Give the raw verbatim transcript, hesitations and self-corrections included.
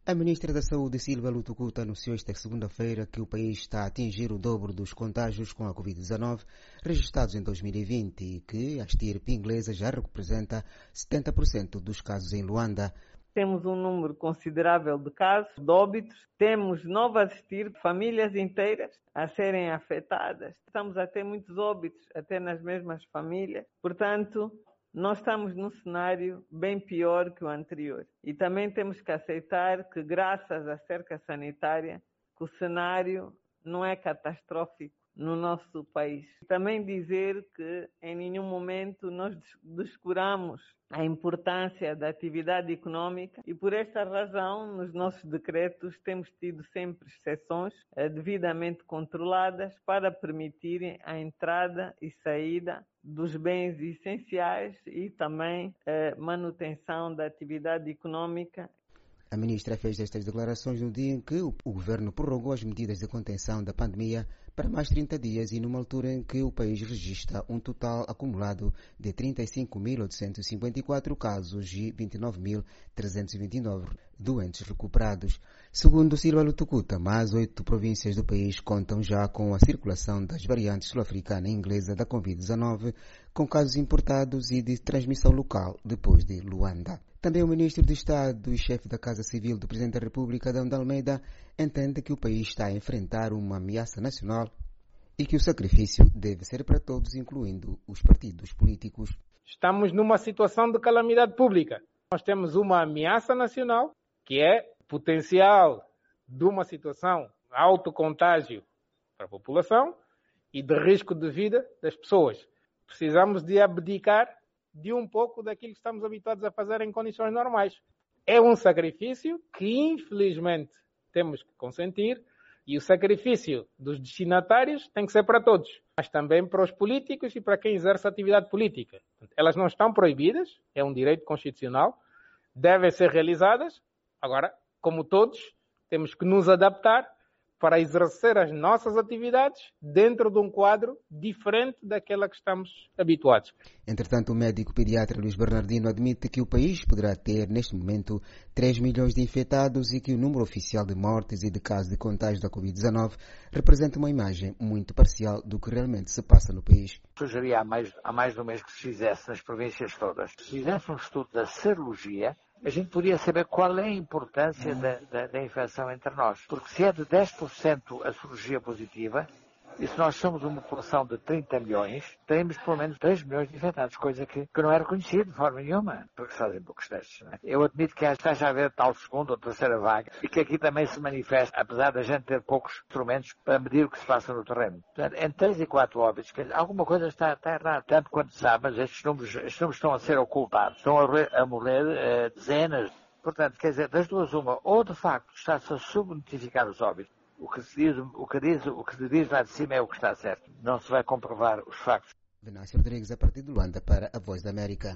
A ministra da Saúde, Silvia Lutucuta, anunciou esta segunda-feira que o país está a atingir o dobro dos contágios com a covid dezenove registrados em dois mil e vinte e que a estirpe inglesa já representa setenta por cento dos casos em Luanda. Temos um número considerável de casos, de óbitos, temos novas estirpes, famílias inteiras a serem afetadas. Estamos a ter muitos óbitos, até nas mesmas famílias. Portanto, nós estamos num cenário bem pior que o anterior. E também temos que aceitar que, graças à cerca sanitária, que o cenário não é catastrófico no nosso país. Também dizer que em nenhum momento nós descuramos a importância da atividade econômica e por esta razão nos nossos decretos temos tido sempre exceções eh, devidamente controladas para permitirem a entrada e saída dos bens essenciais e também eh, manutenção da atividade econômica. A ministra fez estas declarações no dia em que o governo prorrogou as medidas de contenção da pandemia para mais trinta dias e numa altura em que o país registra um total acumulado de trinta e cinco mil oitocentos e cinquenta e quatro casos e vinte e nove mil trezentos e vinte e nove doentes recuperados. Segundo Silvia Lutucuta, mais oito províncias do país contam já com a circulação das variantes sul-africana e inglesa da covid dezenove, com casos importados e de transmissão local depois de Luanda. Também o ministro de Estado e chefe da Casa Civil do Presidente da República, Adão de Almeida, entende que o país está a enfrentar uma ameaça nacional e que o sacrifício deve ser para todos, incluindo os partidos políticos. Estamos numa situação de calamidade pública. Nós temos uma ameaça nacional, que é potencial de uma situação de alto contágio para a população e de risco de vida das pessoas. Precisamos de abdicar de um pouco daquilo que estamos habituados a fazer em condições normais. É um sacrifício que, infelizmente, temos que consentir e o sacrifício dos destinatários tem que ser para todos, mas também para os políticos e para quem exerce atividade política. Elas não estão proibidas, é um direito constitucional, devem ser realizadas. Agora, como todos, temos que nos adaptar para exercer as nossas atividades dentro de um quadro diferente daquela que estamos habituados. Entretanto, o médico pediatra Luís Bernardino admite que o país poderá ter, neste momento, três milhões de infectados e que o número oficial de mortes e de casos de contágio da covid dezenove representa uma imagem muito parcial do que realmente se passa no país. Sugeria há mais, há mais de um mês que se fizesse nas províncias todas. Se fizesse um estudo da serologia, a gente podia saber qual é a importância da, da, da infecção entre nós. Porque se é de dez por cento a sorologia positiva, e se nós somos uma população de trinta milhões, temos pelo menos três milhões de infectados, coisa que, que não era conhecida de forma nenhuma, porque se fazem poucos testes. Não é? Eu admito que esteja a haver tal segunda ou terceira vaga e que aqui também se manifesta, apesar da gente ter poucos instrumentos para medir o que se passa no terreno. Portanto, entre três e quatro óbitos, que alguma coisa está, está errada. Tanto quanto se sabe, mas estes números, estes números estão a ser ocultados, estão a, a morrer uh, dezenas. Portanto, quer dizer, das duas uma, ou de facto está-se a subnotificar os óbitos. O que se diz, o que diz, o que se diz lá de cima é o que está certo. Não se vai comprovar os factos. Venâncio Rodrigues, a partir de Luanda, para a Voz da América.